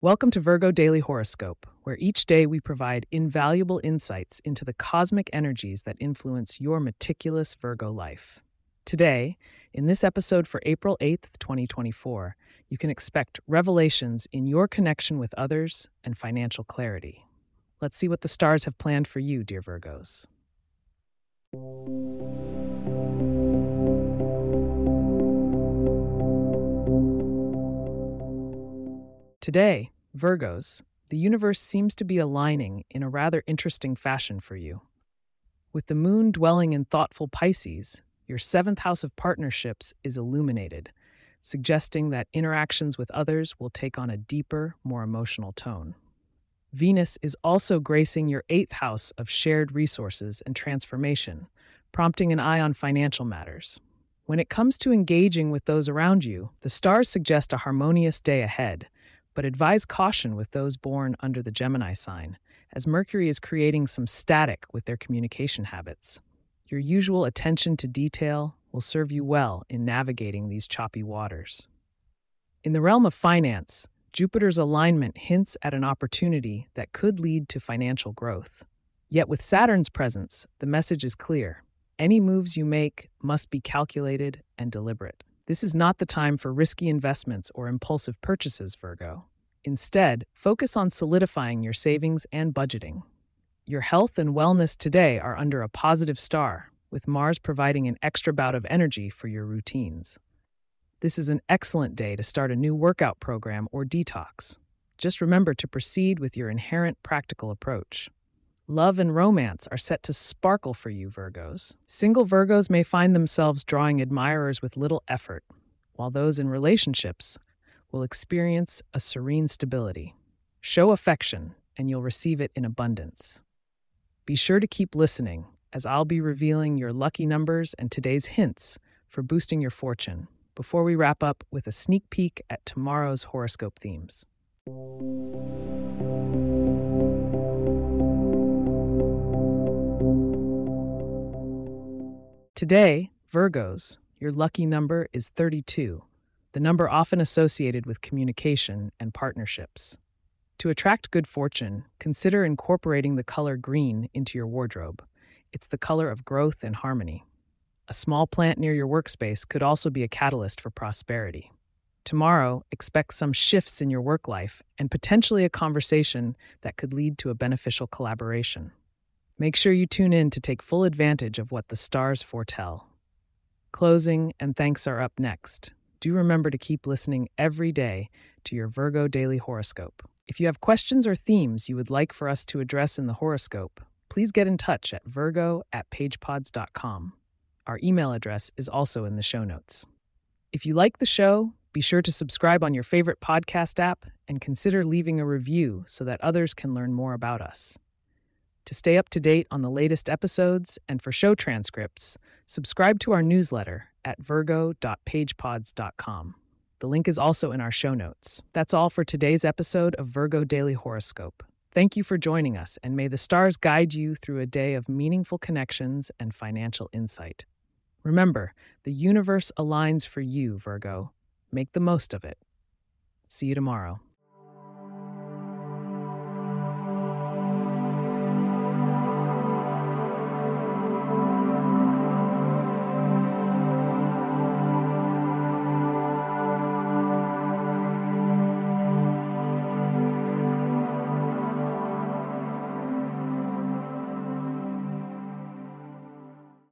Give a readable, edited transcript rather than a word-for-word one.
Welcome to Virgo Daily Horoscope, where each day we provide invaluable insights into the cosmic energies that influence your meticulous Virgo life. Today, in this episode for April 8th, 2024, you can expect revelations in your connection with others and financial clarity. Let's see what the stars have planned for you, dear Virgos. Today, Virgos, the universe seems to be aligning in a rather interesting fashion for you. With the moon dwelling in thoughtful Pisces, your seventh house of partnerships is illuminated, suggesting that interactions with others will take on a deeper, more emotional tone. Venus is also gracing your eighth house of shared resources and transformation, prompting an eye on financial matters. When it comes to engaging with those around you, the stars suggest a harmonious day ahead, but advise caution with those born under the Gemini sign, as Mercury is creating some static with their communication habits. Your usual attention to detail will serve you well in navigating these choppy waters. In the realm of finance, Jupiter's alignment hints at an opportunity that could lead to financial growth. Yet with Saturn's presence, the message is clear. Any moves you make must be calculated and deliberate. This is not the time for risky investments or impulsive purchases, Virgo. Instead, focus on solidifying your savings and budgeting. Your health and wellness today are under a positive star, with Mars providing an extra bout of energy for your routines. This is an excellent day to start a new workout program or detox. Just remember to proceed with your inherent practical approach. Love and romance are set to sparkle for you, Virgos. Single Virgos may find themselves drawing admirers with little effort, while those in relationships will experience a serene stability. Show affection, and you'll receive it in abundance. Be sure to keep listening, as I'll be revealing your lucky numbers and today's hints for boosting your fortune, before we wrap up with a sneak peek at tomorrow's horoscope themes. Today, Virgos, your lucky number is 32, the number often associated with communication and partnerships. To attract good fortune, consider incorporating the color green into your wardrobe. It's the color of growth and harmony. A small plant near your workspace could also be a catalyst for prosperity. Tomorrow, expect some shifts in your work life and potentially a conversation that could lead to a beneficial collaboration. Make sure you tune in to take full advantage of what the stars foretell. Closing and thanks are up next. Do remember to keep listening every day to your Virgo Daily Horoscope. If you have questions or themes you would like for us to address in the horoscope, please get in touch at virgo@pagepods.com. Our email address is also in the show notes. If you like the show, be sure to subscribe on your favorite podcast app and consider leaving a review so that others can learn more about us. To stay up to date on the latest episodes and for show transcripts, subscribe to our newsletter at virgo.pagepods.com. The link is also in our show notes. That's all for today's episode of Virgo Daily Horoscope. Thank you for joining us, and may the stars guide you through a day of meaningful connections and financial insight. Remember, the universe aligns for you, Virgo. Make the most of it. See you tomorrow.